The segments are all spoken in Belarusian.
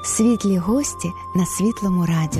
Світлі гості на Світлому радіо.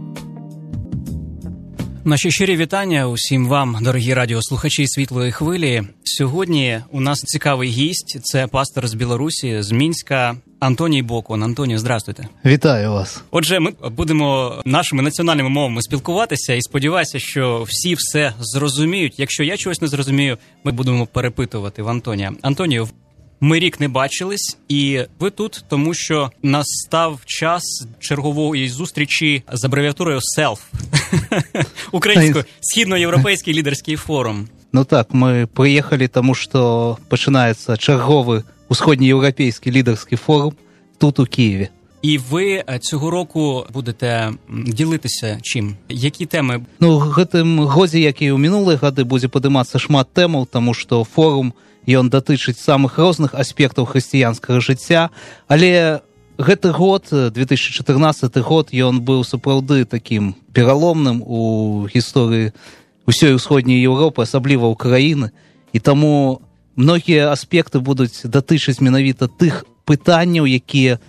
Наші щирі вітання усім вам, дорогі радіослухачі Світлої хвилі. Сьогодні у нас цікавий гість, це пастор з Білорусі, з Мінська, Антоній Бокун. Антоній, здравствуйте. Вітаю вас. Отже, ми будемо нашими національними мовами спілкуватися і сподіваюся, що всі все зрозуміють. Якщо я чогось не зрозумію, ми будемо перепитувати в Антонія. Антонію, ми рік не бачились, і ви тут, тому що настав час чергової зустрічі з абревіатурою SELF, українською, Східноєвропейський лідерський форум. Ну так, ми приїхали, тому що починається черговий Усходньоєвропейський лідерський форум тут у Києві. І ви цього року будете ділитися чим? Які теми? Ну, в гэтым годзе, як і ў мінулыя гады, будзе падымацца шмат тэмаў, тому што форум ён датычыць самых розных аспектаў хрысціянскага жыцця, але гэты год, 2014 год, ён быў сапраўды такім пераломным у гісторыі ўсёй усходняй Еўропы, асабліва ўкраіны, і таму многія аспекты будуць датычыць менавіта тых пытанняў, якія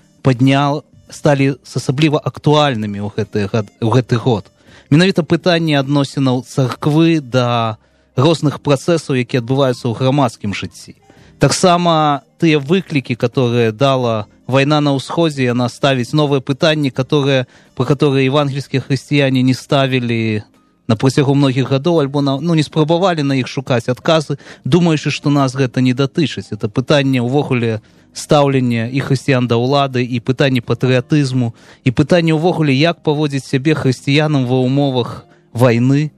сталі асабліва актуальнымі ў гэты год. Менавіта пытанне адносінаў царквы да розных працэсаў, якія адбываюцца ў грамадскім жыцці. Таксама тыя выклікі, которые дала вайна на ўсходзе, яна ставіць новыя пытанні, про которые евангельскія хрысціяне не ставілі на працягу многіх гадоў, альбо не спрабавалі на іх шукаць адказы, думаючы, што нас гэта не датычыць. Это пытанне ўвогуле стаўлення і хрысціян да ўлады, і пытанне патрыятызму, і пытанне ўвогуле, як паводзіць сябе хрысціянам ва ўмовах вайны,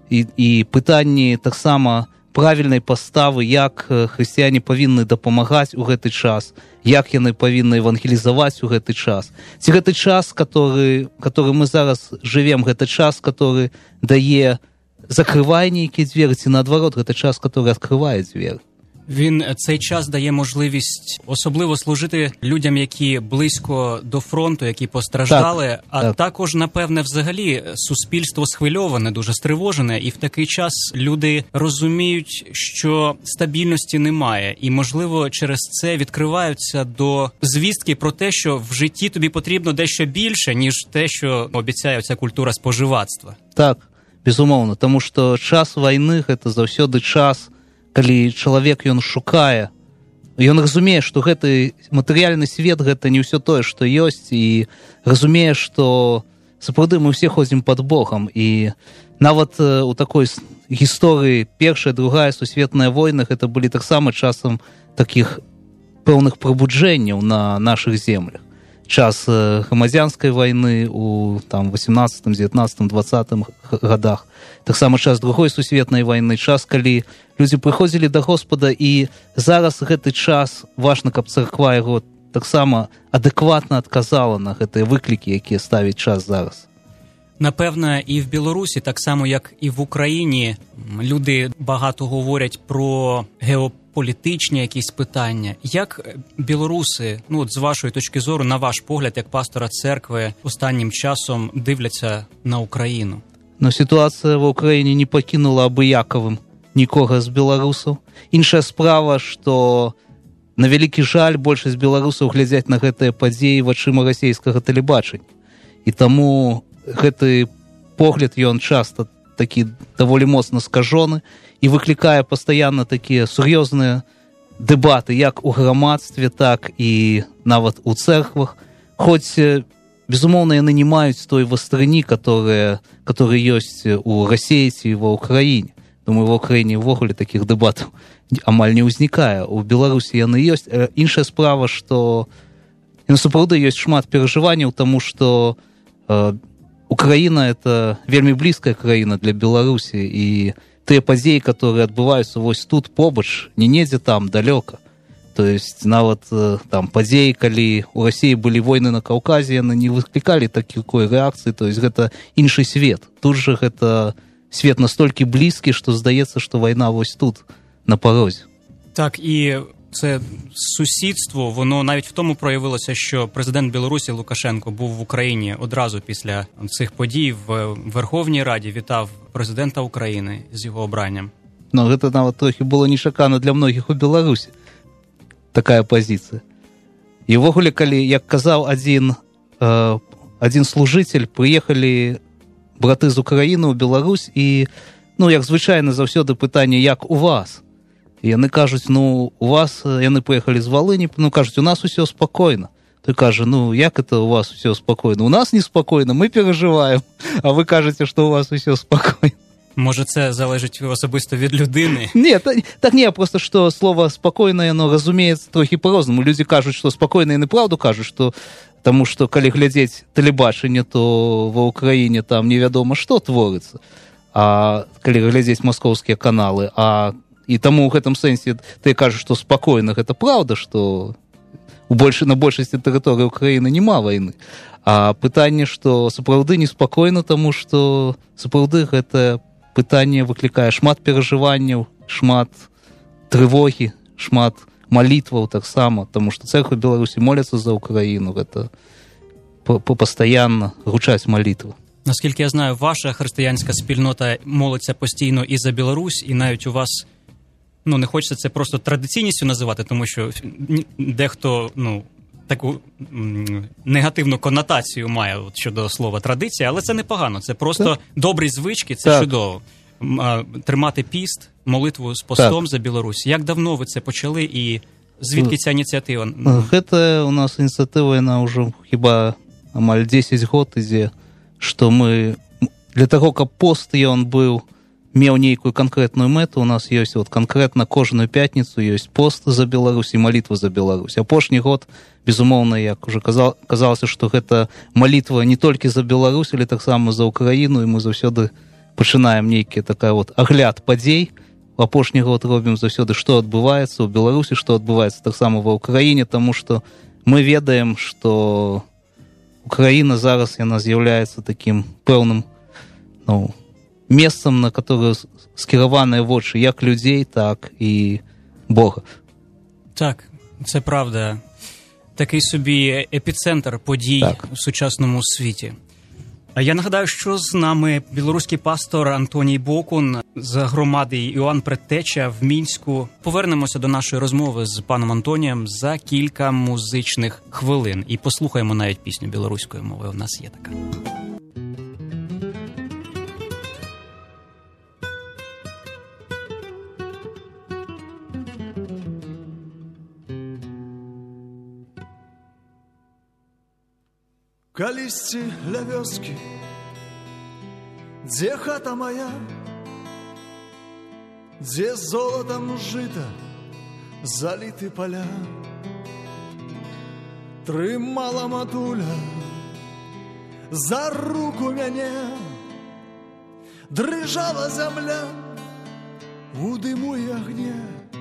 і пытанні таксама правільнай паставы, як хрысціяне павінны дапамагаць у гэты час, як яны павінны евангелізаваць у гэты час. Ці гэты час, который мы зараз жывем, гэта час, который дае, закрывае нейкія дзверы, ці наадварот, гэта час, который адкрывае дзверы. Цей час дає можливість особливо служити людям, які близько до фронту, які постраждали, так. Також, напевне, взагалі суспільство схвильоване, дуже стривожене, і в такий час люди розуміють, що стабільності немає, і, можливо, через це відкриваються до звістки про те, що в житті тобі потрібно дещо більше, ніж те, що обіцяє ця культура споживацтва. Так, безумовно, тому що час війни – це заўсёды час, калі чалавек ён шукае, ён разумее, што гэты матэрыяльны свет гэта не ўсё тое, што ёсць, і разумее, што сапраўды мы ўсе ходзім пад Богам, і нават у такой гісторыі Першая, Другая сусветная войны гэта былі таксама часам такіх пэўных прабуджэнняў на нашых землях. Час грамадзянскай вайны у 18, 19, 20 годах, таксама час Другой сусветнай вайны, час, калі людзі прыходзілі да Господа, і зараз гэты час важна, каб царква яго таксама адэкватна адказала на гэтыя выклікі, якія ставіць час зараз. Напевно, і в Білорусі, так само, як і в Україні, люди багато говорять про геополітичні якісь питання. Як білоруси, з вашої точки зору, на ваш погляд, як пастора церкви, останнім часом дивляться на Україну? Ситуація в Україні не покинула абыякавым нікога з беларусаў. Іншая справа, што на вялікі жаль большасць беларусаў глядзяць на гэтыя падзеі вачыма расейскага тэлебачання. І таму гэты погляд, ён часта такі даволі моцна скажоны і выклікае пастаянна такія сур'ёзныя дэбаты як у грамадстве, так і нават у цэрквах, хоць, безумоўна, яны не маюць той вастрыні, которая ёсць у Расіі ці ва Ўкраіне. Думаю, ва Ўкраіне ўвогуле такіх дэбатаў амаль не ўзнікае. У Беларусі яны ёсць. Іншая справа, што сапраўды ёсць шмат перажыванняў, таму што Украіна – это вельмі блізкая краіна для Беларусі, і тыя падзеі, которые адбываюцца вось тут побач, не недзе там, далёка. То есть нават там падзеі, калі у Расіі былі войны на Каўказе, яны не выклікалі такой рэакцыі, то есть гэта іншы свет. Тут же гэта свет настолькі блізкі, што здаецца, што вайна вось тут, на парозе. Так, і це сусідство, воно навіть в тому проявилося, що президент Білорусі Лукашенко був в Україні одразу після цих подій в Верховній Раді, вітав президента України з його обранням. Гэта нават трохі было нечакана для многіх у Беларусі, такая пазіцыя. І ўвогуле, калі, як казаў адзін один служитель, прыехалі браты з Украіны ў Беларусь, і, як звычайна заўсёды пытанне, як у вас? І яны кажуць, у вас, яны прыехалі з Валыні, кажуць, у нас усё спакойна. Той кажа, як это у вас усё спакойна? У нас неспакойна, мы перажываем, а вы кажаце, што у вас усё спакойна. Може, це залежить особисто від людини? Ні, просто що слово «спокійно», воно розуміється трохи по-розному. Люди кажуть, що спокійно і неправду кажуть, що тому що, коли глядеть телебачення, то в Україні там невідомо, що твориться. А коли глядеть московські канали, і тому в цьому сенсі ти кажеш, що спокійно, це правда, що на більшості території України нема війни. А питання, що справді неспокійно, тому що справді це пытанне выклікае шмат перажыванняў, шмат трывогі, шмат малітваў таксама, таму што церква Беларусі моляцца за Украіну, гэта пастаянна гучаць малітвы. Наскільки я знаю, ваша християнська спільнота молиться постійно і за Білорусь, і навіть у вас, не хочеться це просто традиційністю називати, тому що дехто, таку негативну конотацію має щодо слова традиція, але це непогано, це просто добрі звички, це чудово. Тримати піст, молитву з постом за Білорусь. Як давно ви це почали і звідки ця ініціатива? Це у нас ініціатива, вона вже хіба амаль 10 год ідзе, што мы для того, каб пост ён меў нейкую канкрэтную мэту, у нас ёсць канкрэтна кожную пятніцу ёсць пост за Беларусь і малітва за Беларусь. Апошні год, безумоўна, як уже казалася, што гэта малітва не толькі за Беларусь, але таксама за Украіну, і мы заўсёды пачынаем нейкі агляд падзей. У апошні год робім заўсёды, што адбываецца ў Беларусі, што адбываецца таксама ва Ўкраіне, таму што мы ведаем, што Украіна зараз яна з'яўляецца такім пэўным месцам, на которое скіраваныя вочы як людзей, так і Бога. Так, це правда. Такий собі епіцентр подій в сучасному світі. А я нагадаю, що з нами білоруський пастор Антоній Бокун з громади Іоанн Предтеча в Мінську. Повернемося до нашої розмови з паном Антонієм за кілька музичних хвилин. І послухаємо навіть пісню білоруською мовою. У нас є така. Калісьці ля вёскі, дзе хата моя, дзе золотом жыта заліты поля, трымала матуля за руку мяне, дрыжала зямля у дыму і агне.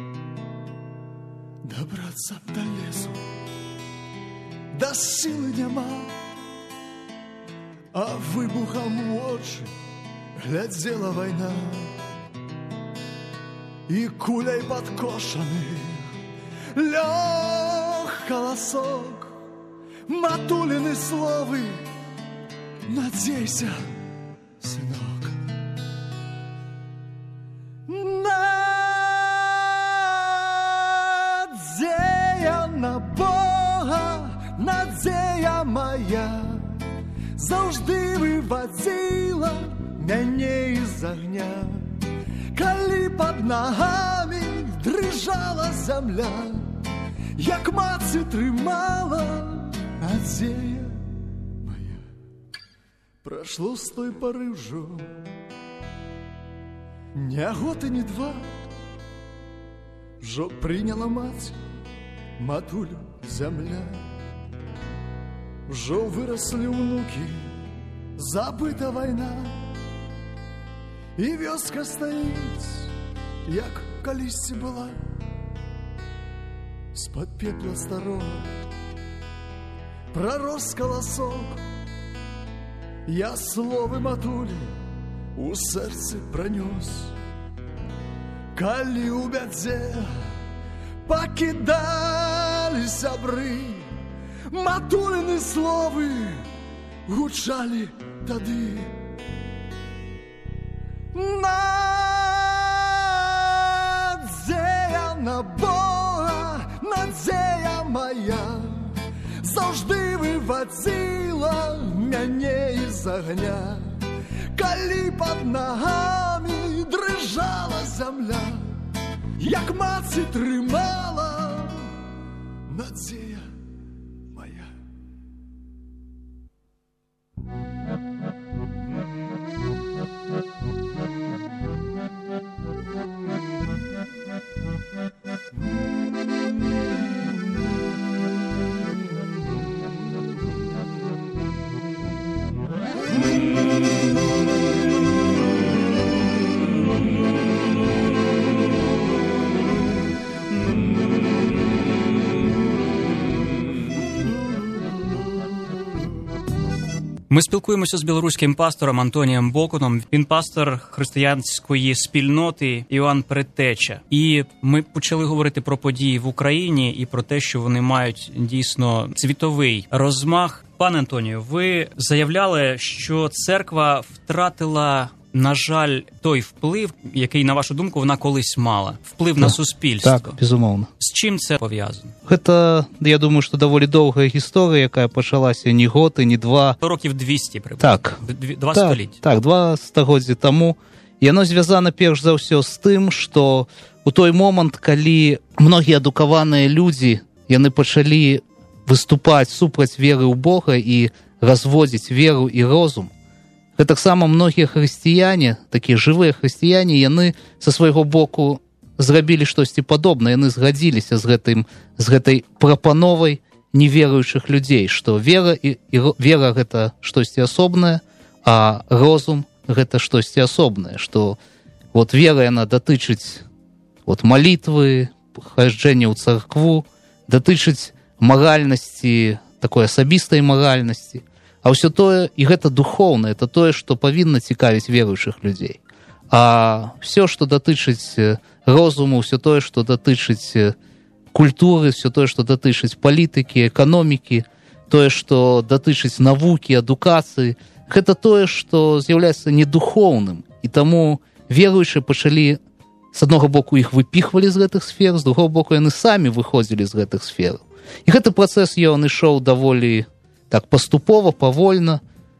Добрацца да лесу да сілы няма, а выбухам у очы глядзела вайна, і куляй падкошаны лёг каласок, матуліны словы: надзейся, сынок. Надзея на Бога, надзея моя, заўжды вывадзіла мяне з агня. Калі пад нагамі дрыжала зямля, як мацы трымала надзея моя. Прашло з той пары ўжо не год і не два, ўжо прыняла маці матулю зямля. Ужо выраслі ўнукі, забыта вайна, і вёска стаіць, як калісьці была. З-пад пепла старога прарос каласок, я словы матулі у сэрцы пранёс. Калі ў бядзе пакідалі сябры, матуліны словы гучалі тады. Надзея на Бога, надзея моя, заўжды вывадзіла вывела мяне из огня, калі под ногами дрыжала земля, як маці трымала надзея моя. Ми спілкуємося з білоруським пастором Антонієм Бокуном. Він пастор християнської спільноти Іоанн Предтеча. І ми почали говорити про події в Україні і про те, що вони мають дійсно світовий розмах. Пане Антонію, ви заявляли, що церква втратила, на жаль, той вплив, який, на вашу думку, вона колись мала. Вплив на суспільство. Так, безумовно. З чим це пов'язано? Гэта, я думаю, што даволі доўгая гісторыя, якая пачалася не год і не два. Років 200 приблизно. Так. Два століття. Так, 2 стагоддзі таму. І яно звязана перш за ўсё з тым, што у той момант, калі многія адукаваныя людзі, яны пачалі выступаць супраць веры ў Бога і разводзіць веру і розум, гэтаксама многія хрысціяне, такія жывыя хрысціяне, яны са свайго боку зрабілі штосьці падобнае, яны згадзіліся з гэтай прапановай неверуючых людзей, што вера гэта штосьці асобнае, а розум гэта штосьці асобнае, што вот вера яна датычыць вот малітвы, хажджэння ў царкву, датычыць маральнасці, такой асабістай маральнасці. А ўсё тое, і гэта духоўна, это тое, што павінна цікавіць веруючых людзей. А ўсё, што датычыць розуму, ўсё тое, што датычыць культуры, ўсё тое, што датычыць палітыкі, эканомікі, тое, што датычыць навукі, адукацыі, гэта тое, што з'яўляецца недухоўным. І таму веруючыя пачалі, з аднаго боку, іх выпіхвалі з гэтых сфер, з другого боку, яны самі выходзілі з гэтых сфераў. І гэты працэс, ён ішоў даволі так паступова, павольна.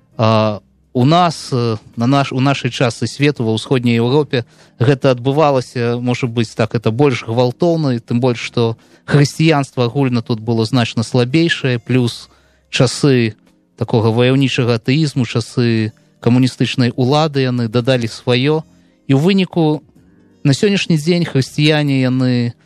У нас, у нашай частцы свету, ва ўсходняй Еўропе, гэта адбывалася, можа быць, так, это больш гвалтоўна, тым больш, што хрысціянства агульна тут было значна слабейшае, плюс часы такога ваяўнічага атэізму, часы камуністычнай улады, яны дадалі сваё. І ў выніку на сённяшні дзень хрысціяне, яны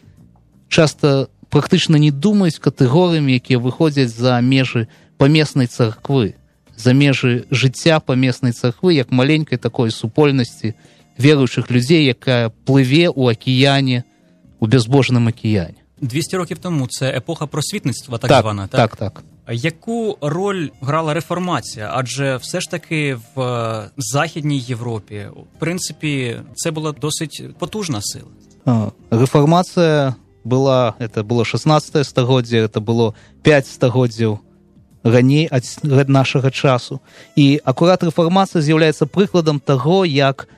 часта практычна не думаюць катэгорыямі, якія выходзяць за межы памеснай царквы, за межы жыцця памеснай царквы, як маленькай такой супольнасці веруючых людзей, якая плыве ў акіяне, у бязбожным акіяне. 200 років тому це епоха просвітництва, так звана, так? Так. Яку роль грала реформація? Адже все ж таки в Західній Європі, в принципі, це була досить потужна сила. Реформація была, это было 16 стагоддзе, это было 5 стагоддзяў раней ад нашага часу. І акурат рэфармацыя з'яўляецца прыкладам таго, як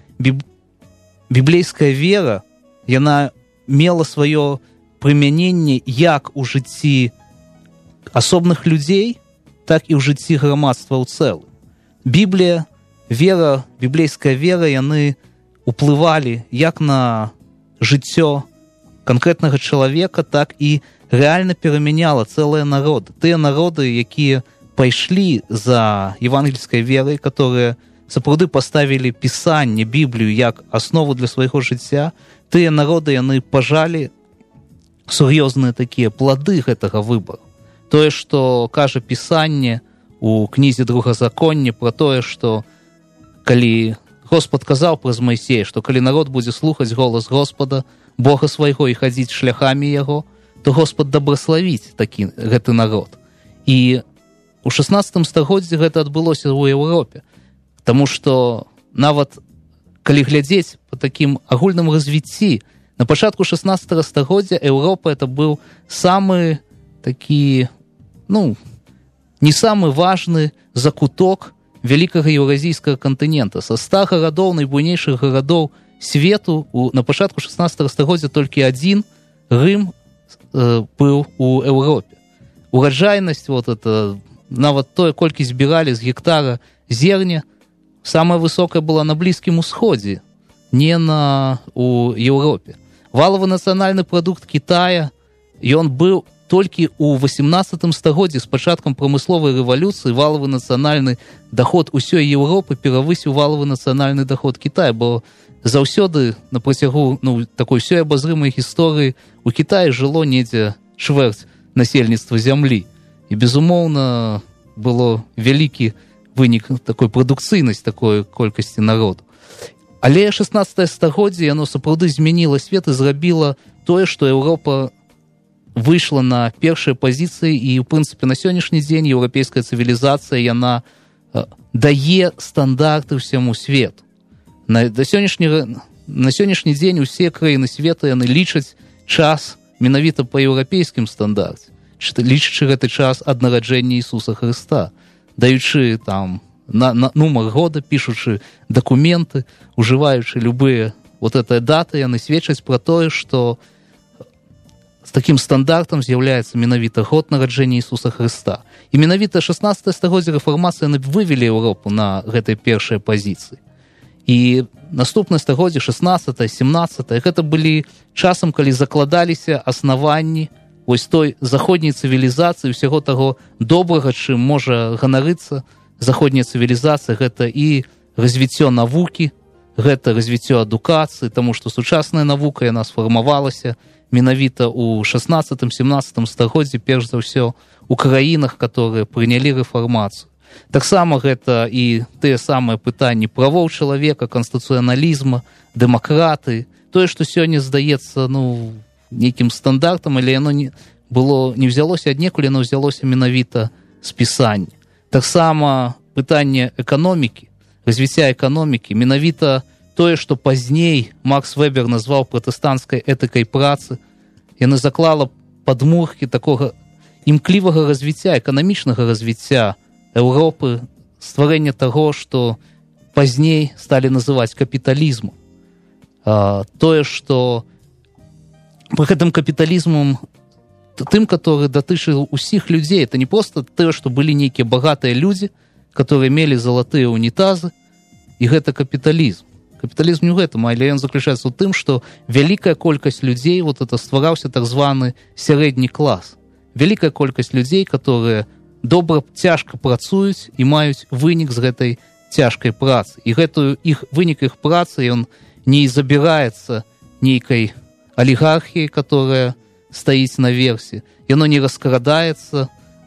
біблейская вера, яна мела сваё прымяненне як у жыцці асобных людзей, так і ў жыцці грамадства ў цэлым. Біблія, вера, біблейская вера, яны уплывалі як на жыццё канкрэтнага чалавека, так і рэальна перамяняла цэлыя народы. Тыя народы, якія пайшлі за евангельскай верай, которые сапраўды паставілі пісанне, Біблію, як аснову для свайго жыцця, тыя народы, яны пажалі сур'ёзныя такія плады гэтага выбару. Тое, што кажа пісанне у кнізе Другазаконня пра тое, што калі Господ казаў праз Майсея, што калі народ будзе слухаць голас Господа, Бога свайго і хадзіць шляхамі яго, то Господ дабраславіць гэты народ. І у 16 стагоддзі гэта адбылося ў Еўропе. Таму што нават калі глядзець па такім агульным развіцці, на пачатку 16 стагоддзя Еўропа это быў самы такі, не самы важны закуток вялікага еўразійскага кантынента. Са 100 гарадоў, найбуйнейшых гарадоў свету, на пачатку 16 стагоддзя толькі адзін, Рым, быў у Еўропе. Ураджайнасць, вот это нават тое, колькі збіралі з гектара зерня, самая высокая была на Блізкім Усходзе, не у Еўропе. Валавы нацыянальны прадукт Китая, ён быў толькі ў 18 стагоддзі з пачаткам прамысловай рэвалюцыі валавы нацыянальны даход усёй Еўропы перавысіў валавы нацыянальны даход Китая, бо заўсёды на працягу такой усёй абазрымай гісторыі у Китаі жыло недзе чвэрць насельніцтва зямлі. І, безумоўна, было вялікі вынік такой прадукцыйнасць такой колькасці народу. Але 16 стагоддзе яно сапраўды змяніла свет і зрабіла тое, што Еўропа выйшла на першыя пазіцыі, і, ў прынцыпе, на сённяшні дзень еўрапейская цывілізацыя, яна дае стандарты ўсяму свету. На сённяшні дзень усе краіны свету яны лічаць час менавіта па еўрапейскім стандарце, лічачы гэты час ад нараджэння Ісуса Хрыста, даючы там нумар года, пішучы дакументы, ужываючы любыя гэтыя даты, яны сведчаць пра тое, што з такім стандартам з'яўляецца менавіта год нараджэння Ісуса Хрыста. І менавіта 16 стагоддзе рэфармацыі яны вывелі Еўропу на гэтай першай пазіцыі. І наступнае стагоддзе, 16-17, гэта былі часам, калі закладаліся аснаванні вось той заходняй цывілізацыі, усяго таго добрага, чым можа ганарыцца заходняя цывілізацыя. Гэта і развіццё навукі, гэта развіццё адукацыі, таму што сучасная навука, яна сфармавалася менавіта ў 16-17 стагоддзі, перш за ўсё у краінах, которые прынялі рэфармацыю. Таксама гэта і тыя самыя пытанні правоў чалавека, канстытуцыяналізма, дэмакраты, тое, што сёння здаецца нейкім стандартам, але яно не ўзялося аднекуль, яно ўзялося менавіта з пісання. Таксама пытанне эканомікі, развіцця эканомікі, менавіта тое, што пазней Макс Вебер назваў пратэстанцкай этыкай працы, яна заклала падмуркі такога імклівага развіцця, эканамічнага развіцця Еўропы, стварэння таго, што пазней сталі называць капіталізмам. Тое, што пры гэтым капіталізмам тым, который датычыў усіх людзей, это не проста тое, што былі нейкія багатыя людзі, которые мелі залатыя унітазы, і гэта капіталізм. Капіталізм не ў гэтым, але ён заключаецца ў тым, што вялікая колькасць людзей, это ствараўся так званы сярэдні клас. Вялікая колькасць людзей, которые добра, цяжка працуюць і маюць вынік з гэтай цяжкай працы. І вынік іх працы, ён не забіраецца нейкай алігархіяй, которая стаіць наверсе. Яно не раскрадаецца,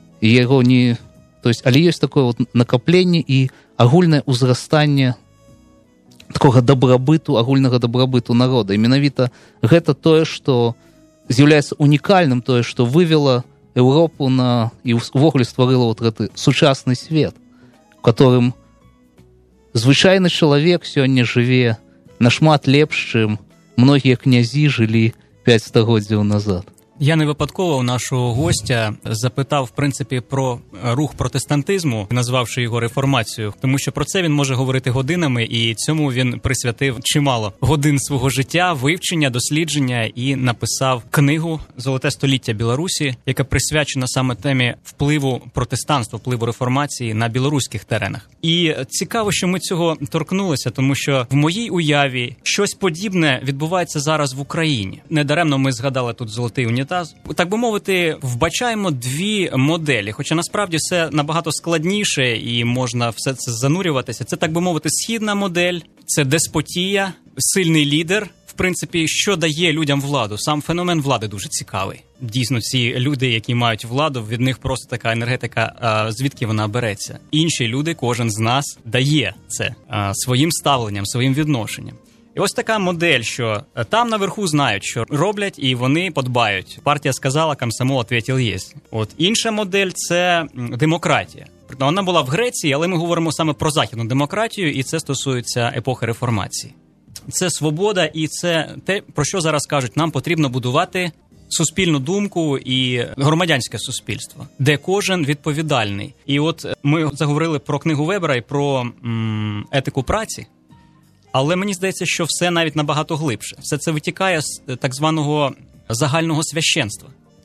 але ёсць такое накапленне і агульнае ўзрастанне такога дабрабыту, агульнага дабрабыту народа. І менавіта гэта тое, што з'яўляецца унікальным, тое, што вывела Еўропу і ўвогуле стварыла гэты сучасны свет, у которым звычайны чалавек сёння жыве нашмат лепш, чым многія князі жылі 5 стагоддзяў назад. Я не випадково у нашого гостя запитав, в принципі, про рух протестантизму, назвавши його реформацією, тому що про це він може говорити годинами, і цьому він присвятив чимало годин свого життя, вивчення, дослідження і написав книгу «Золоте століття Білорусі», яка присвячена саме темі впливу протестанства, впливу реформації на білоруських теренах. І цікаво, що ми цього торкнулися, тому що в моїй уяві щось подібне відбувається зараз в Україні. Недаремно ми згадали тут «Золотий унітаз». Так би мовити, вбачаємо дві моделі, хоча насправді все набагато складніше і можна все це занурюватися. Це, так би мовити, східна модель, це деспотія, сильний лідер. В принципі, що дає людям владу? Сам феномен влади дуже цікавий. Дійсно, ці люди, які мають владу, від них просто така енергетика, звідки вона береться. Інші люди, кожен з нас дає це своїм ставленням, своїм відношенням. І ось така модель, що там наверху знають, що роблять, і вони подбають. Партія сказала, комсомол ответил єсть. От інша модель – це демократія. Вона була в Греції, але ми говоримо саме про західну демократію, і це стосується епохи реформації. Це свобода, і це те, про що зараз кажуть, нам потрібно будувати суспільну думку і громадянське суспільство, де кожен відповідальний. І от ми заговорили про книгу Вебера і про етику праці, але мені здається, що все навіть набагато глибше. Все це витікає з так званого загального священства.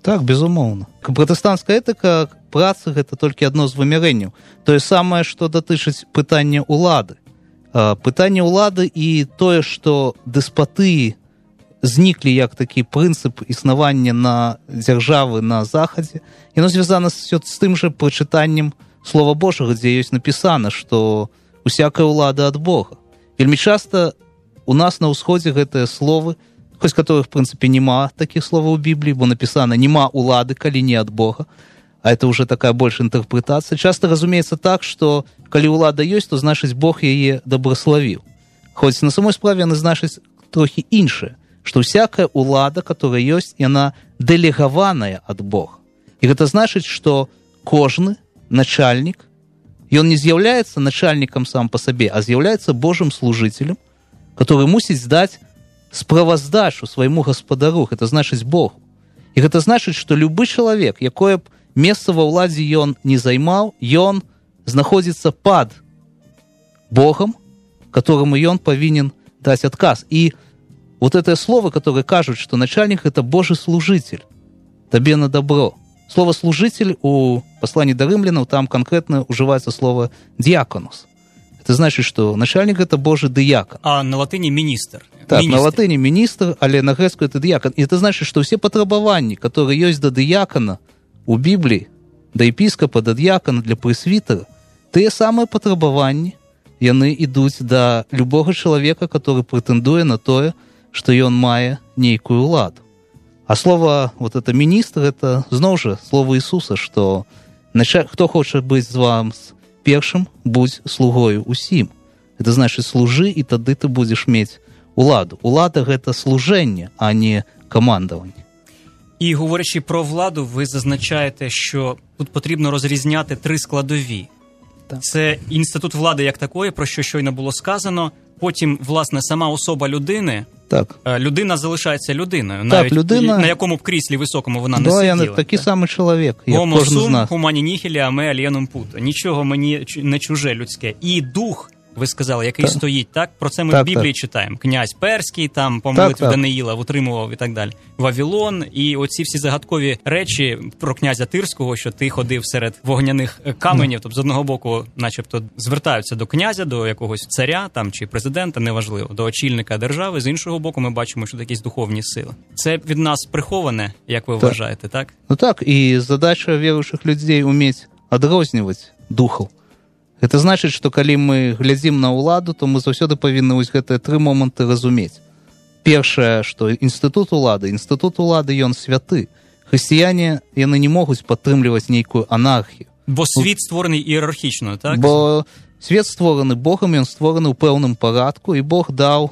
Так, безумоўна. Пратэстанцкая этыка працы гэта толькі адно з вымярэнняў. Тое самае, што датычыць пытання ўлады. Пытанне ўлады і тое, што дэспатыі зніклі як такі прынцып існавання на дзяржавы на захадзе, яно звязана з тым жа прачытаннем Слова Божага, дзе ёсць напісана, што усякая ўлада ад Бога. Вельмі часта у нас на ўсходзе гэтыя словы, хоць которых, в прынцыпе, няма такіх словаў у Бібліі, бо напісана «нема улады, калі не ад Бога», а это уже такая больш інтэрпрэтацыя. Часта разумеецца так, што калі ўлада ёсць, то значыць Бог яе дабраславіў. Хоць на самой справе яны значыць трохі іншае, што всякая ўлада, которая ёсць, яна дэлегаваная ад Бога. І гэта значыць, што кожны начальнік, ён не з'яўляецца начальнікам сам па сабе, а з'яўляецца Божым служителем, который мусіць здаць справаздачу свайму гаспадару, гэта значыць Богу. І гэта значыць, што любы чалавек, якое б месца ва ўладзе ён не займаў, ён знаходзіцца пад Богом, которому ён павінен даць адказ. І вот это слово, которое кажуць, што начальник это Божий служитель, табе на добро. Слово «служитель» у послании до римлянам, там конкретно уживается слово «диаконус». Это значит, что начальник это Божий диакон. А на латыни министр. Так, на латыни министр, але на грецку это диакон. И это значит, что все патрабаванні, которые есть до диакона у Библии, до епископа, до диакона, для пресвитера, те самые патрабаванні, яны ідуць да любого человека, который претендуе на тое, что ён мае нейкую уладу. А слово вот это министр, это зноў жа слово Иисуса, что кто хочет быть з вам першым, будь слугою усім. Это значит служи, и тады ты будешь мець уладу. Улада гэта служэнне, а не камандаванне. І говорячи про владу, ви зазначаєте, що тут потрібно розрізняти три складові. Так. Це інститут влади як такої, про що щойно було сказано, потім, власне, сама особа людини. Так. Людина залишається людиною, так, навіть людина... на якому б кріслі високому вона не сиділа. Я такий самий чоловік, як Homo кожен з sum нас. humani nihil a me alienum puto. Нічого мені не чуже людське. І дух, ви сказали, який так. стоїть, так? Про це ми так, в Біблії читаємо. Князь Перський, там, по молитві Даниїла утримував і так далі. Вавилон, і оці всі загадкові речі про князя Тирського, що ти ходив серед вогняних каменів, тобто з одного боку начебто звертаються до князя, до якогось царя там, чи президента, неважливо, до очільника держави, з іншого боку ми бачимо, що якісь духовні сили. Це від нас приховане, як ви вважаєте, так? Ну так, і задача віруючих людей уметь адрознівати духов. Гэта значыць, што калі мы глядзім на ўладу, то мы заўсёды павінны вось гэтыя тры моманты разумець. Першае, што інстытут улады ён святы. Хрысціяне, яны не могуць падтрымліваць нейкую анархію. Бо світ створений іерархічна, так? Бо свет створаны Богом, ён створаны ў пэўным парадку, і Бог даў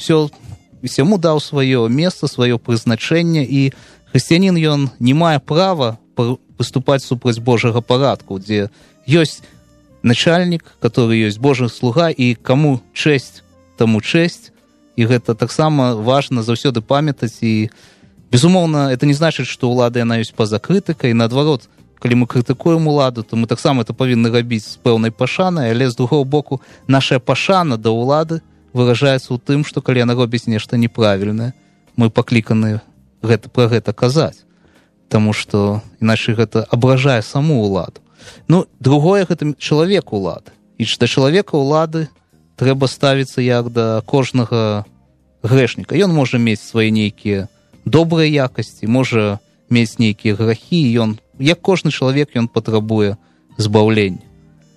всяму даў сваё месца, сваё прызначэнне, і хрысціянін ён не мае права выступаць супраць Божага парадку, дзе ёсць начальник, который есть Божий слуга, и кому честь, тому честь. И гэта таксама важна заўсёды памятаць. И, безумоўна, это не значит, что улада яна ёсць па-за крытыкай. Наадварот, калі мы крытыкуем уладу, то мы таксама это павінны рабіць з пэўнай пашанай, але з другого боку, наша пашана да улады выражаецца ў тым, што калі яна робіць нешта неправільнае, мы пакліканы пра гэта казаць. Таму што іначай гэта абражае саму уладу. Ну, другое, гэта чалавек улады. І да чалавека улады трэба ставіцца як да кожнага грэшніка. Ён можа мець свае нейкія добрыя якасці, можа мець нейкія грахі, ён, як кожны чалавек, ён патрабуе збаўлення.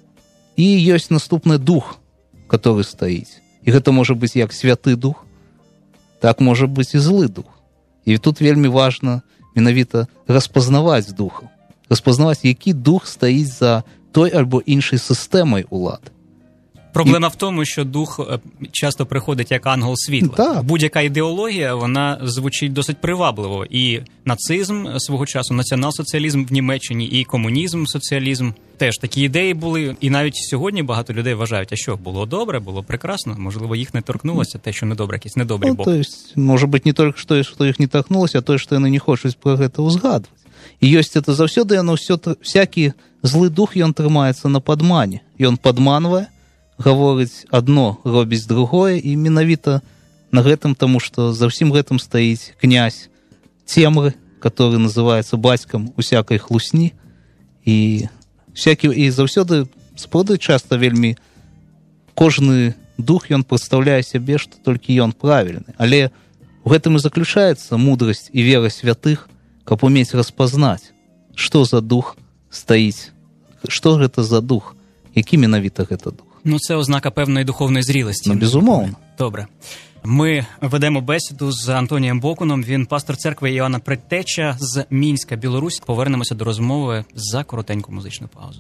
І ёсць наступны дух, который стаіць. І гэта можа быць як святы дух, так можа быць і злы дух. І тут вельмі важна менавіта распазнаваць духаў. Распазнаваць, які дух стаіць за той альбо іншай сістэмай улады. Проблема в тому, що дух часто приходить як ангел світла. Так. Будь-яка ідеологія, вона звучить досить привабливо. І нацизм свого часу, націонал-соціалізм в Німеччині, і комунізм, соціалізм. Теж такі ідеї були. І навіть сьогодні багато людей вважають, а що, було добре, було прекрасно. Можливо, їх не торкнулося те, що недобре, якийсь недобрий бок. То есть, може бути, не тільки що їх не торкнулося, а то, що вони не хочуть про гэта узгадувати. І ёсць это заўсёды, яно всякі злы дух, ён трымаецца на падмане. Ён падманвае, гаворыць адно, робіць другое, і менавіта на гэтым, таму што за ўсім гэтым стаіць князь цемры, который называется бацькам усякай хлусні, і заўсёды сапраўды часта вельмі кожны дух ён прадстаўляе сябе, што толькі ён правільны. Але у гэтым і заключаецца мудрасць і вера святых, каб умець распазнаць, што за дух стаіць, што гэта за дух, які менавіта гэта дух. Ну, це ознака певної духовної зрілості. Ну, безумовно. Добре. Ми ведемо бесіду з Антонієм Бокуном. Він пастор церкви Іоанна Предтеча з Мінська, Білорусь. Повернемося до розмови за коротеньку музичну паузу.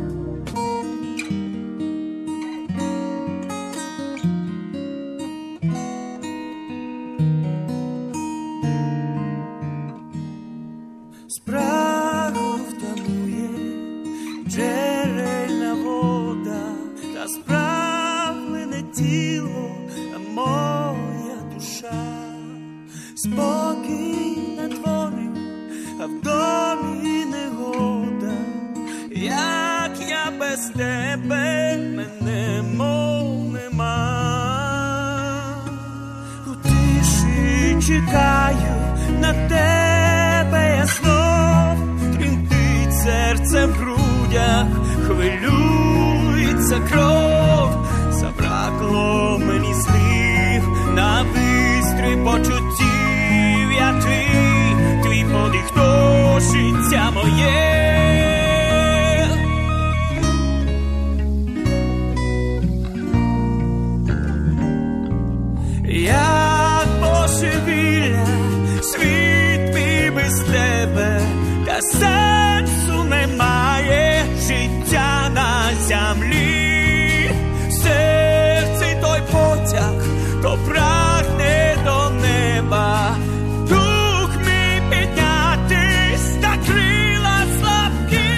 Спрагу втамує джерельна вода, та справлене тіло, а моя душа. Спокій на дворі, а в домі негода. Як я без тебе, мене мов нема. У тиші чекаю на тебе, я знов тремтить серце в грудях, хвилюється кров, забракло мені слів на вистрій почуттів. Я твій подих, то життя моє. Як божевілля, світ мій без тебе, та сенсу немає життя на землі. Серце той потяг, то прагне до неба. Дух мій піднятись, та крила слабкі.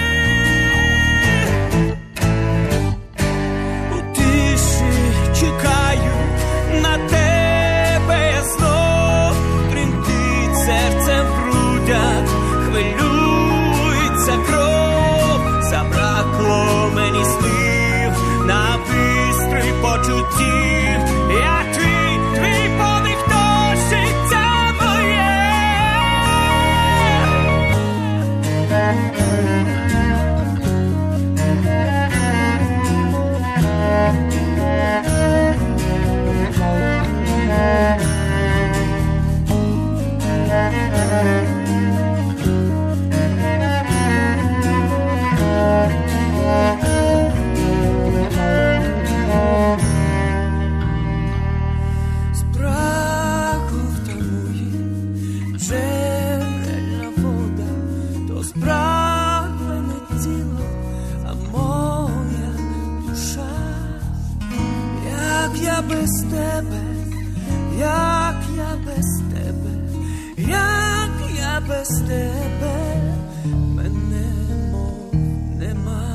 У тиші чекаю на тебе, я знов тремтить серце в грудях, хвилюється кров, забракло мені слів на вистрій почуттів. Я твій подих, то життя моє. Спрагу втамує джерельна вода, то справлене тіло, а моя душа. Як я без тебе, як я без тебе, як я без тебе, мене мов нема.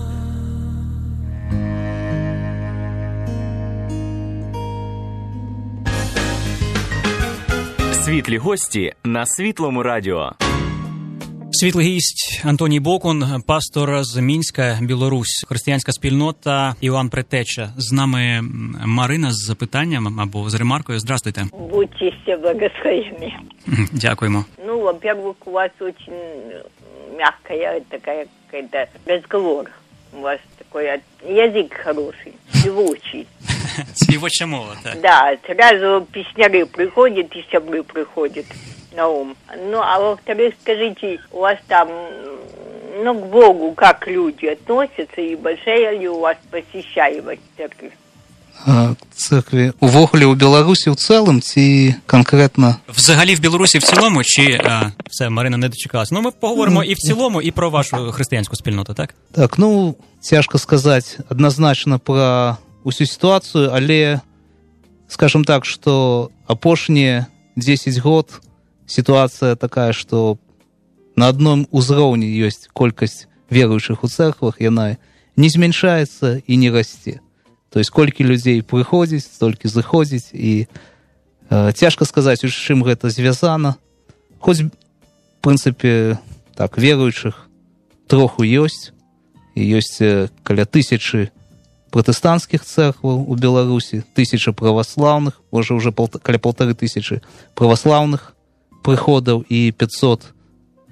Світлі гості на Світлому радіо. Світлий гість Антоній Бокун, пастор з Мінська, Білорусь, християнська спільнота Іоанн Предтеча. З нами Марина з запитанням або з ремаркою. Здравствуйте. Будьте все благословенны. Дякуємо. Ну, во-первых, у вас очень мягкая такая какая-то разговор. У вас такой язык хороший, певучий. Співоча мова, так. Да, сразу песняры приходят и сябры приходят на ум. Ну, а во-вторых, скажите, у вас там, ну, к Богу как люди относятся, и большая ли у вас посещаемость церкви? Церкві увогуле у Білорусі в цілому, ці конкретно... Взагалі в Білорусі в цілому, чи... все, Марина не дочекалася. Ну, ми поговоримо і в цілому, і про вашу християнську спільноту, так? Так, ну, тяжко сказати однозначно про усю ситуацію, але, скажем так, що апошние 10 год ситуація така, що на одном узроўні ёсць колькасць верующих у церквах, яна не зменшаецца і не расце. То есть, колькі людзей прыходзіць, столькі зыходзіць, і цяжка сказаць, з чым гэта звязана. Хоць, в прынцыпе, так, веруючых троху ёсць, і ёсць каля 1000 пратэстанцкіх церкваў у Беларусі, 1000 праваслаўных, можа, уже каля 1500 праваслаўных прыходаў і 500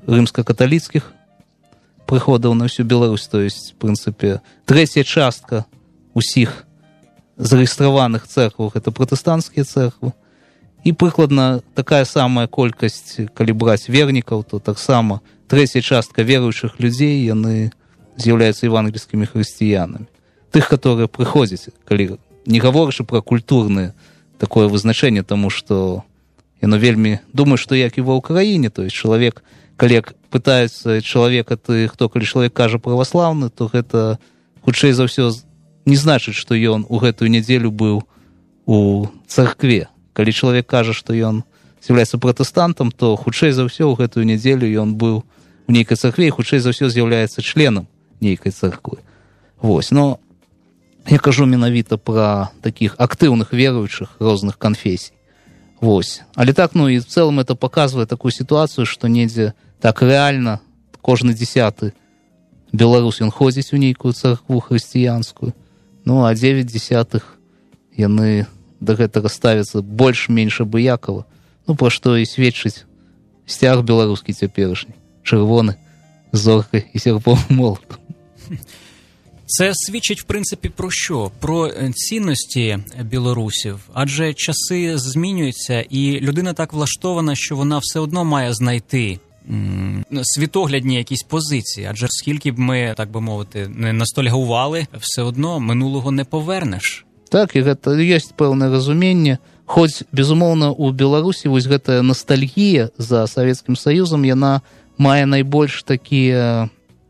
рымска-каталіцкіх прыходаў на всю Беларусь, то есть, в прынцыпе, трэцяя частка усіх зарэгістраваных цэркваў гэта пратэстанцкія цэрквы, і прыкладна такая самая колькасць, калі браць вернікаў, то таксама трэцяя частка веруючых людзей, яны з'яўляюцца евангельскімі хрысціянамі. Тых, которые прыходзяць, калі не гаворачы пра культурнае такое вызначэнне, таму што яно вельмі, думаю, што як і ва ўкраіне, то есть чалавек, калі пытаюцца чалавека, ты хто, калі чалавек кажа праваслаўны, то гэта хутчэй за ўсё не значыць, што ён у гэтую нядзелю быў у царкве. Калі чалавек кажа, што ён з'яўляецца пратэстантам, то хутчэй за ўсё ў гэтую нядзелю ён быў у нейкай царкве і хутчэй за ўсё з'яўляецца членам нейкай царквы. Вось, но я кажу менавіта пра такіх актыўных веруючых розных канфесій. Вось. Але так, ну і в цэлым это паказвае такую сітуацыю, што недзе так рэальна кожны 10-ы беларус ён ходзіць у нейкую царкву хрысціянскую, ну а 9/10 яны да гэтага ставіцца больш-менш абыякава, ну пра што і сведчыць сцяг беларускі цяперашні, чырвоны, зоркай і серпом молотом. Це свідчить, в принципі, про що? Про цінності білорусів. Адже часи змінюються, і людина так влаштована, що вона все одно має знайти світоглядні якісь позиції. Адже скільки б ми, так би мовити, не ностальгували, все одно минулого не повернеш. Так, і гэта ёсць пэўнае разуменне. Хоць, безумоўна, у Беларусі вось гэтая ностальгія за Савецкім Саюзам, яна мае найбольш такія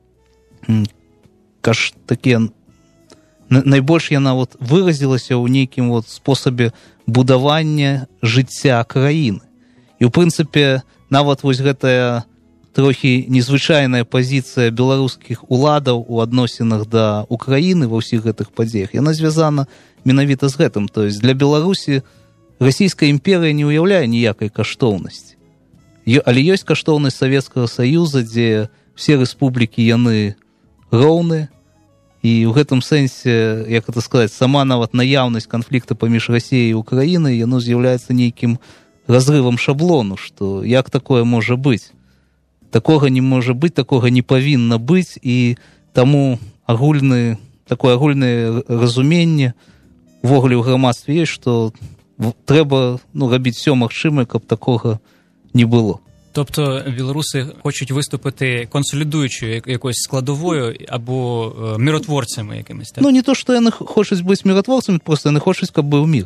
найбольш яна вот выразілася ў нейкім вот спосабе будавання жыцця краіны. І, ў прынцыпе, нават вось гэтая трохі незвычайная пазіцыя беларускіх уладаў у адносінах да Украіны ва ўсіх гэтых падзеях, яна звязана менавіта з гэтым. То есть для Беларусі Расійская імперыя не ўяўляе ніякай каштоўнасці. Але ёсць каштоўнасць Савецкага Саюза, дзе все рэспублікі яны роўныя, і ў гэтым сэнсе, як это сказаць, сама нават наяўнасць канфлікта паміж Расіяй і Украінай, яно з'яўляецца нейкім разрывам шаблону, што як такое можа быць? Такога не можа быць, такога не павінна быць, і таму такое агульнае разуменне увогуле ў грамадстве ёсць, што трэба рабіць все магчымае, каб такога не было. Тобто білоруси хочуть виступити консолідуючою якоюсь складовою або миротворцями якимись, так? Ну, не то, що яны хочуть бути миротворцями, просто яны хочуть, каб быў мир.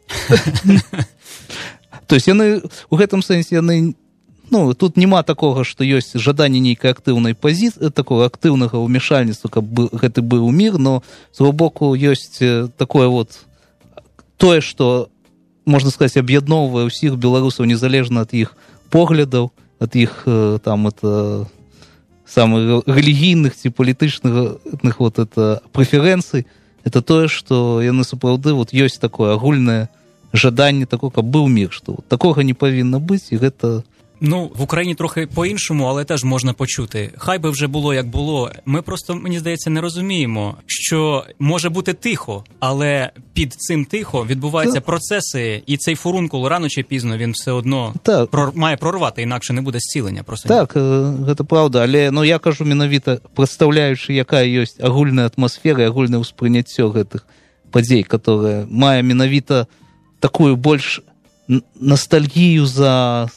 То есть яны, у гэтым сэнсе яны, ну, тут нема такога, што ёсць жаданне нейкай актыўнай пазіцыі, такога актыўнага ўмешальніцтва, каб гэты быў мир, но з боку ёсць такое вот тое, што, можна сказаць, аб'ядноўвае ўсіх беларусаў незалежна ад іх поглядаў, ад іх там это самых рэлігійных ці палітычных вот это прэферэнцый, это тое, што яны сапраўды вот ёсць такое агульнае жаданне такое, каб быў мір, што такога не павінна быць, і гэта... Ну, в Україні трохи по-іншому, але теж можна почути. Хай би вже було, як було. Ми просто, мені здається, не розуміємо, що може бути тихо, але під цим тихо відбуваються процеси, і цей фурункул рано чи пізно він все одно має прорвати, інакше не буде зцілення. Так, гэта правда, але я кажу менавіта, прадстаўляючы, якая ёсць агульная атмасфера і агульнае ўспрыняццё гэтых падзей, которая мае менавіта такую больш ностальгію за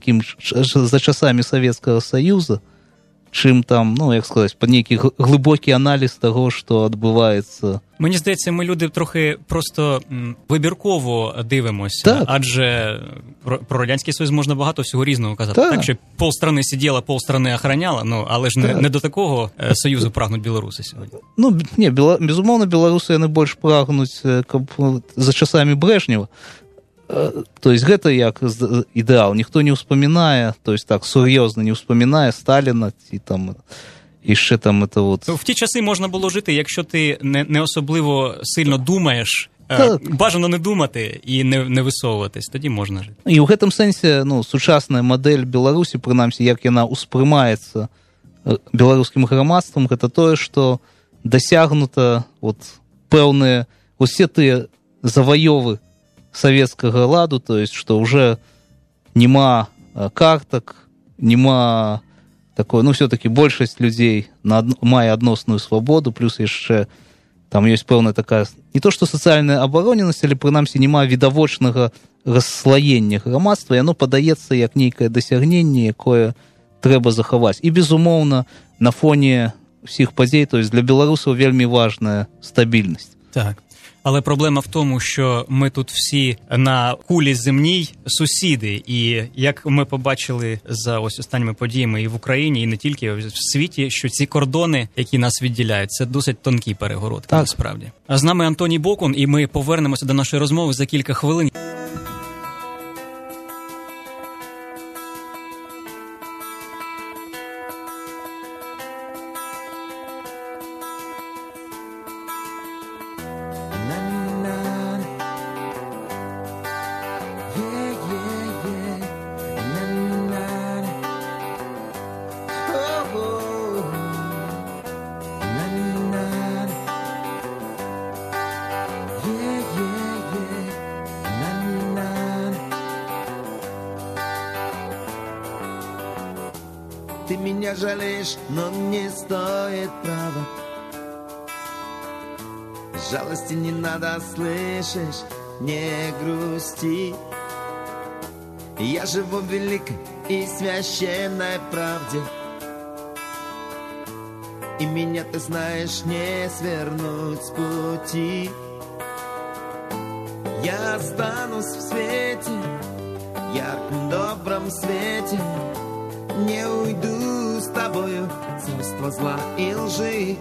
часамі Савецкага Саюза, чым там, ну, як сказаць, пад нейкі глибокий аналіз того, що адбувається. Мені здається, ми люди трохи просто вибірково дивимося, так. Адже про Радянський Союз можна багато всього різного казати. Так, що полстрани сиділа, полстрани охороняла, ну, але ж не до такого Союзу прагнуть білоруси сьогодні. Ну, ні, безумовно, білоруси вони більш прагнуть за часамі Брежнева. То есть гэта як ідэал, ніхто не ўспамінае, то есть так сур'ёзна не ўспамінае Сталіна ці там іще там это вот. В ті часи можна було жити, якщо ти не особливо сильно думаєш, бажано не думати і не висовуватись, тоді можна жити. І ў гэтым сэнсе, ну, сучасная модель Беларусі, прынамсі, як яна ўспрымаецца беларускім грамадствам, гэта тое, што дасягнута вот пэўныя усе тыя заваёвы советского ладу, то есть, что уже нема карток, нема такое, ну, все-таки большасць людзей мае адносную свабоду, плюс яшчэ там ёсць пэўная такая, не то што сацыяльная абароненасць, але прынамсі няма відавочнага расслаення грамадства, і яно падаецца як нейкае дасягненне, якое трэба захаваць. І, безумоўна, на фоне всіх падзей, то есть для беларусаў вельмі важная стабільнасць. Так. Але проблема в тому, що ми тут всі на кулі земній сусіди, і як ми побачили за ось останніми подіями і в Україні, і не тільки, в світі, що ці кордони, які нас відділяють, це досить тонкі перегородки, насправді. А з нами Антоній Бокун, і ми повернемося до нашої розмови за кілька хвилин. Ты меня жалеешь, но не стоит права. Жалости не надо, слышишь, не грусти. Я живу в великой и священной правде, и меня, ты знаешь, не свернуть с пути. Я останусь в свете, ярком, добром свете. Не уйду с тобою, царство зла и лжи.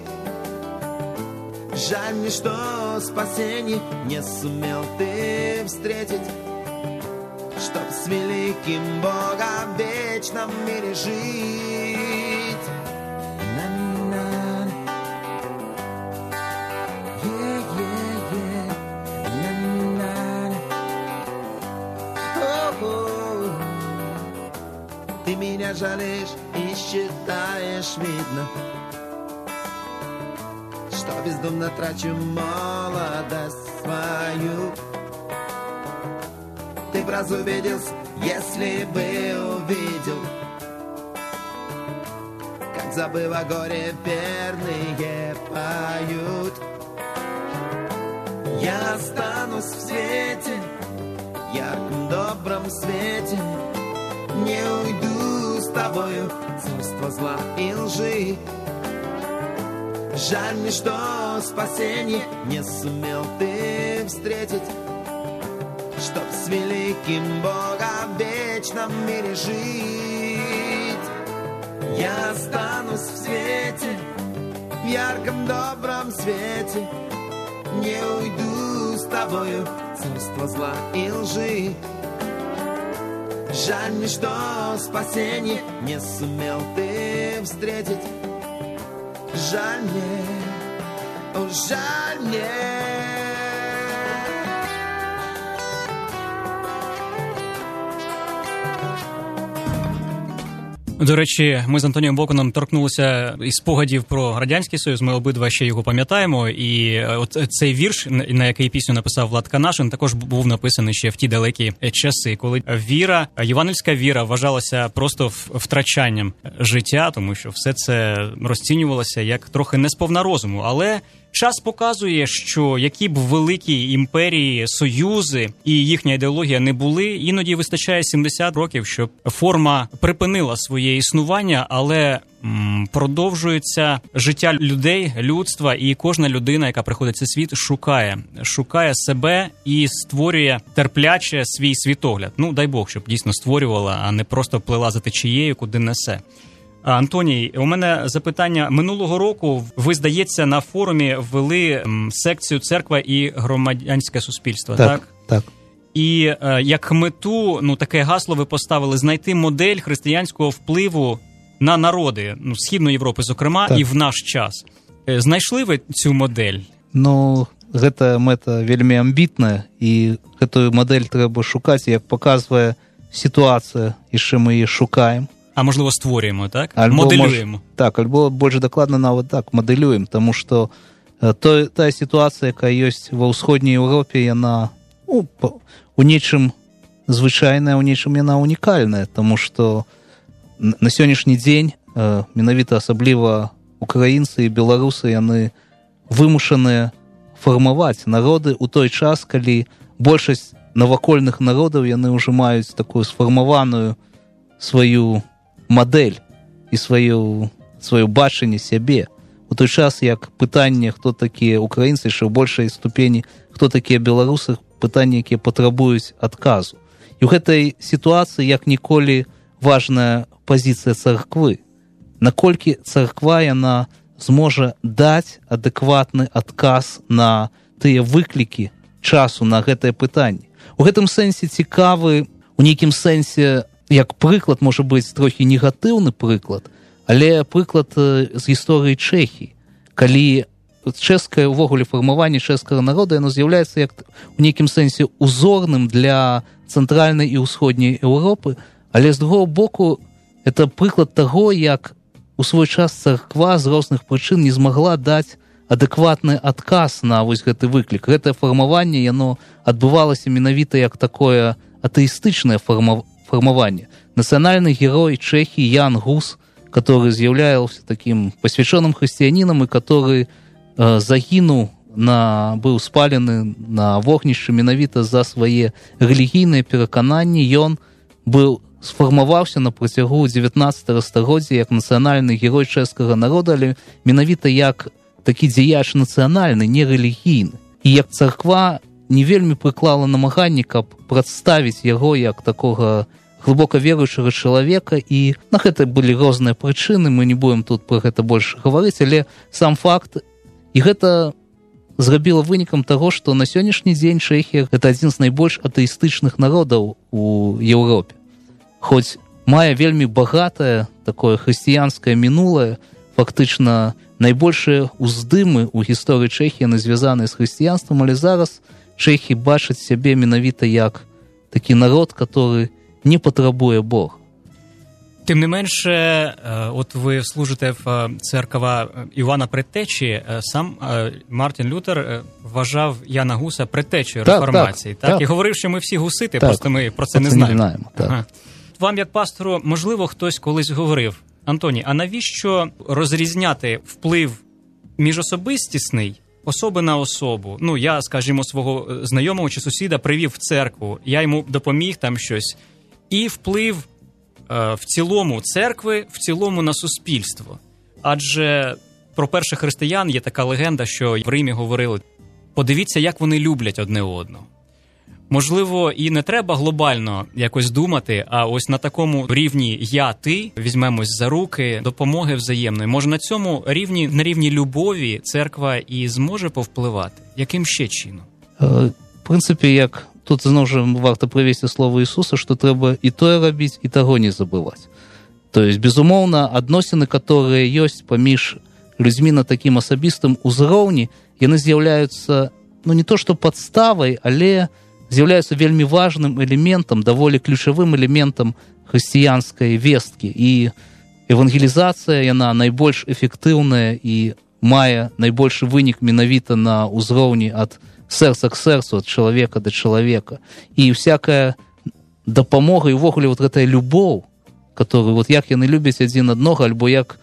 Жаль мне, что спасение не сумел ты встретить, чтоб с великим Богом в вечном мире жить. Ты меня жалеешь и считаешь, видно, что бездумно трачу молодость свою. Ты б разувиделся, если бы увидел, как, забыв о горе, верные поют. Я останусь в свете, ярком, добром свете. Не уйду с тобою, царство зла и лжи. Жаль мне, что спасение не сумел ты встретить, чтоб с великим Богом в вечном мире жить. Я останусь в свете, в ярком, добром свете. Не уйду с тобою, царство зла и лжи. Жаль мне, что спасение не сумел ты встретить. Жаль мне, о, жаль мне. До речі, ми з Антонієм Бокуном торкнулися із спогадів про Радянський Союз, ми обидва ще його пам'ятаємо, і от цей вірш, на який пісню написав Влад Канашин, також був написаний ще в ті далекі часи, коли віра, євангельська віра вважалася просто втрачанням життя, тому що все це розцінювалося як трохи не сповна розуму, але час показує, що які б великі імперії, союзи і їхня ідеологія не були, іноді вистачає 70 років, щоб форма припинила своє існування, але продовжується життя людей, людства, і кожна людина, яка приходить в цей світ, шукає себе і створює терпляче свій світогляд. Ну, дай Бог, щоб дійсно створювала, а не просто плила за течією, куди несе. Антоній, у мене запитання. Минулого року ви, здається, на форумі ввели секцію «Церква і громадянське суспільство», так? Так. І як мету, таке гасло ви поставили, знайти модель християнського впливу на народи, Східної Європи, зокрема, так, і в наш час. Знайшли ви цю модель? Гэта мэта вельмі амбітная, і гэтую модель трэба шукаць, як паказвае сітуацыя, яшчэ мы яе шукаем. А можливо, створюємо, так? Моделюємо. Так, альбо больш дакладна нават так, моделюем, таму што тая сітуацыя, якая ёсць ва ўсходняй Еўропе, яна у нечым звычайная, у нечым яна унікальная, таму што на сённяшні дзень менавіта асабліва украінцы і беларусы, яны вымушаныя фармаваць народы ў той час, калі большасць навакольных народаў яны ўжо маюць такую сфармаваную сваю мадэль і сваё бачанне сябе. У той час, як пытанне, хто такія украінцы, яшчэ ў большай ступені, хто такія беларусы, пытанні, якія патрабуюць адказу. І ў гэтай сітуацыі, як ніколі, важная пазіцыя царквы. Наколькі царква яна зможа даць адэкватны адказ на тыя выклікі часу, на гэтае пытанне. У гэтым сэнсе цікавы, у нейкім сэнсе, як прыклад, можа быць трохі негатыўны прыклад, але прыклад з гісторыі Чэхіі, калі чэшскае ўвогуле фармаванне чэшскага народа, яно з'яўляецца як у нейкім сэнсе узорным для цэнтральнай і ўсходняй Еўропы, але з другого боку, это прыклад таго, як у свой час царква з розных прычын не змагла даць адэкватны адказ на вось гэты выклік. Гэтае фармаванне, яно адбывалася менавіта як такое атэістычнае фармаванне. Нацыянальны герой Чэхіі Ян Гус, который з'яўляўся таким посвященным хрысціянінам і который загінуў, быў спалены на вогнішчы менавіта за свае рэлігійныя перакананні, ён сфармаваўся на працягу 19 стагоддзя як нацыянальны герой чэшскага народа, але менавіта як такі дзеяч нацыянальны, не рэлігійны. І як царква не вельмі прыклала намаганні, каб прадставіць яго як такога глыбока веруючага чалавека, і на гэта былі розныя прычыны, мы не будем тут пра гэта больш гаварыць, але сам факт, і гэта зрабіла вынікам таго, што на сённяшні дзень Чэхія гэта адзін з найбольш атэістычных народаў у Еўропе. Хоць мае вельмі багатае такое хрысціянскае мінулае, фактычна найбольшыя ўздымы ў гісторыі Чэхіі яны звязаныя з хрысціянствам, але зараз чэхі бачаць сябе менавіта як такі народ, который не патрабуе Бога. Тим не менше, от ви служите в церква Івана Предтечі, сам Мартін Лютер вважав Яна Гуса предтечею реформації. Так? І говорив, що ми всі гусити, просто ми про це не знаємо. Ага. Вам, як пастору, можливо, хтось колись говорив: Антоній, а навіщо розрізняти вплив міжособистісний особи на особу? Ну, я, скажімо, свого знайомого чи сусіда привів в церкву, я йому допоміг там щось, і вплив в цілому церкви, в цілому на суспільство. Адже про перших християн є така легенда, що в Римі говорили: подивіться, як вони люблять одне одного. Можливо, і не треба глобально якось думати, а ось на такому рівні «я-ти» візьмемось за руки, допомоги взаємної. Може, на цьому рівні, на рівні любові церква і зможе повпливати? Яким ще чином? В принципі, як тут знову ж варто привести слово Ісуса, що треба і тое робити, і того не забывать. То есть, безумоўна, адносіны, которые ёсць паміж людзьмі на такім асабістым узроўні, яны з'яўляюцца, ну, не то што падставай, але з'яўляюцца вельмі важным элементам, даволі ключавым элементам хрысціянскай весткі. І евангелізацыя, яна найбольш эфектыўная і мае найбольшы вынік менавіта на ўзроўні ад сэрца к сэрцу, ад чалавека да чалавека. І всякая дапамога і ўвогуле вот гэтая любоў, которую вот як яны любяць адзін аднога, альбо як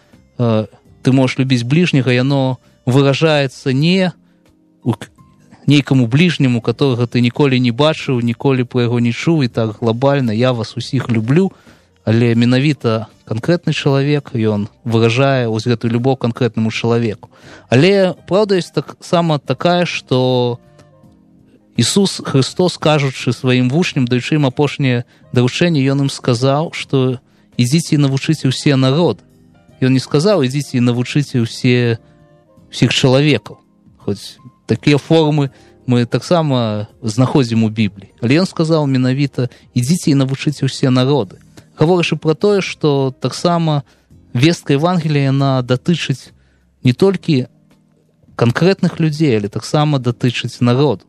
ты можаш любіць бліжняга, яно выражаецца не у нейкаму бліжняму, которого ты ніколі не бачыў, ніколі пра яго не чуў, і так глобальна я вас усіх люблю, але менавіта канкрэтны чалавек, ён выражае вось гэту любоў канкрэтнаму чалавеку. Але праўда ёсць таксама такая, што Ісус Христос, кажучы сваім вучням, даючы ім апошняе даручэнне, ён ім сказаў, што ідзіце і навучыце ўсе народы. Ён не сказаў: ідзіце і навучыце ўсіх чалавекаў. Хоць такія формы мы таксама знаходзім у Бібліі. Але ён сказаў менавіта: ідзіце і навучыце ўсе народы. Гаворачы пра тое, што таксама вестка Евангелія, яна датычыць не толькі канкрэтных людзей, але таксама датычыць народу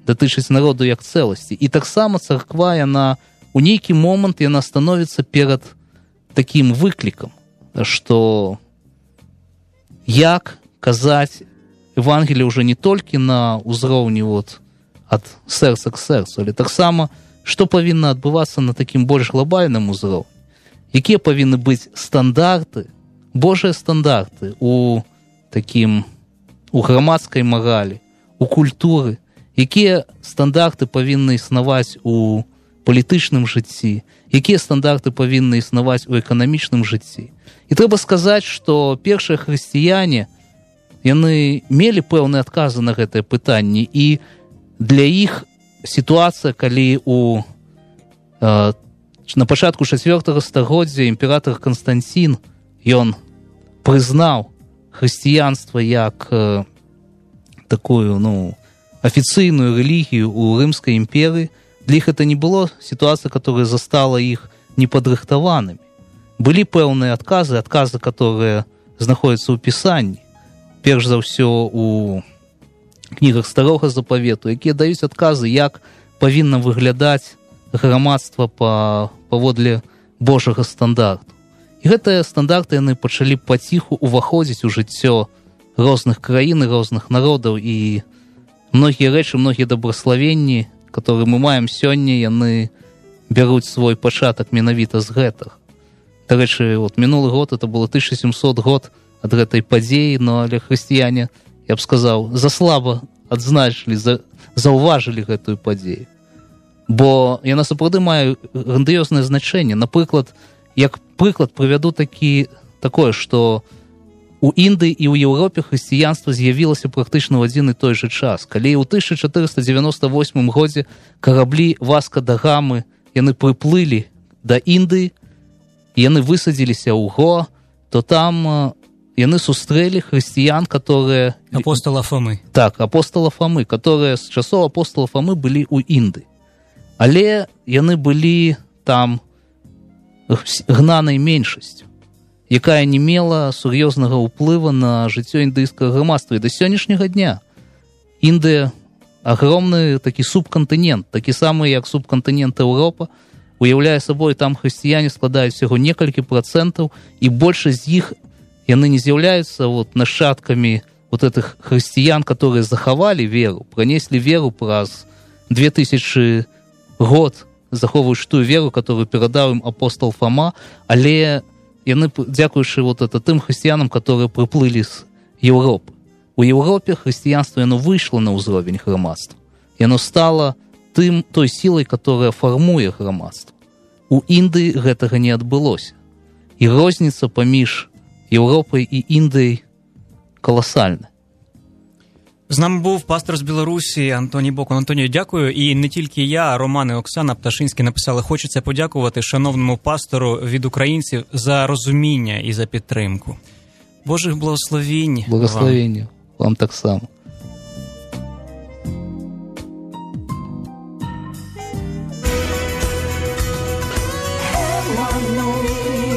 як цэласці. І таксама царква, яна у нейкі момант яна становіцца перад такім выклікам, што як казаць Евангелие уже не толькі на ўзроўні вот ад сэрца к сэрцу, але таксама што павінна адбывацца на такім больш глобальным узроўні, якія павінны быць стандарты Божыя стандарты у грамадскай маралі, у культуры, якія стандарты павінны існаваць у палітычным жыцці, якія стандарты павінны існаваць у эканамічным жыцці. І трэба сказаць, што першыя хрысціяне, яны мелі пэўныя адказы на гэтыя пытанні, і для іх сітуацыя, калі на пачатку 4 стагоддзя імператар Канстанцін, ён прызнаў хрысціянства як такую, афіцыйную рэлігію ў Рымскай імперыі. Для іх это не было сітуацыя, которая застала іх непадрыхтаванымі. Былі пэўныя адказы, которые знаходзяцца ў Пісанні, перш за ўсё у кнігах Старога Запавету, якія даюць адказы, як павінна выглядаць грамадства паводле Божага стандарту. І гэтыя стандарты яны пачалі паціху уваходзіць у жыццё розных краін і розных народаў, і многія рэчы, многія дабраславенні, которые мы маем сёння, яны бяруць свой пачатак менавіта з гэтых. Дарэчы, мінулы год, это было 1700 год ад гэтай падзеі, но але хрысціяне, я б сказаў, заслаба адзначылі, заўважылі гэтую падзею. Бо яна сапраўды мае грандыёзнае значэнне. Напрыклад, як прыклад прывяду такое, што у Індыі і ў Еўропе хрысціянства з'явілася практычна ў адзін і той жа час. Калі ў 1498 годзе караблі Васка да Гамы, яны прыплылі да Індыі, яны высадзіліся ў Го, то там яны сустрэлі хрысціян, которые... Апостола Фомы. Так, апостола Фомы, которые з часоў апостола Фомы былі ў Індыі. Але яны былі там гнанай меншасцю, якая не мела сур'ёзнага ўплыва на жыццё індыйскага грамадства. І да сённяшняга дня Індыя агромны такі субкантынент, такі самы, як субкантынент Еўропа, уяўляе сабой, там хрысціяне складаюць всяго некалькі працэнтаў, і большасць з іх, яны не з'яўляюцца нашчадкамі этих хрысціян, которые захавалі веру, пронеслі веру праз 2000 год, захоўваючы тую веру, которую перадаў ім апостол Фома, але яны, дзякуючы тым хрысціянам, которые прыплылі з Еўропы. У Еўропе хрысціянства яно выйшло на ўзровень грамадства. Яно стало той сілай, которая фармуе грамадства. У Індыі гэтага не адбылося. І розніца паміж Еўропай і Індыяй колосальна. З нами був пастор з Білорусі Антоній Бокун. Антонію, дякую. І не тільки я, а Роман і Оксана Пташинські написали: хочеться подякувати шановному пастору від українців за розуміння і за підтримку. Божих благословінь. Благословіння вам так само. One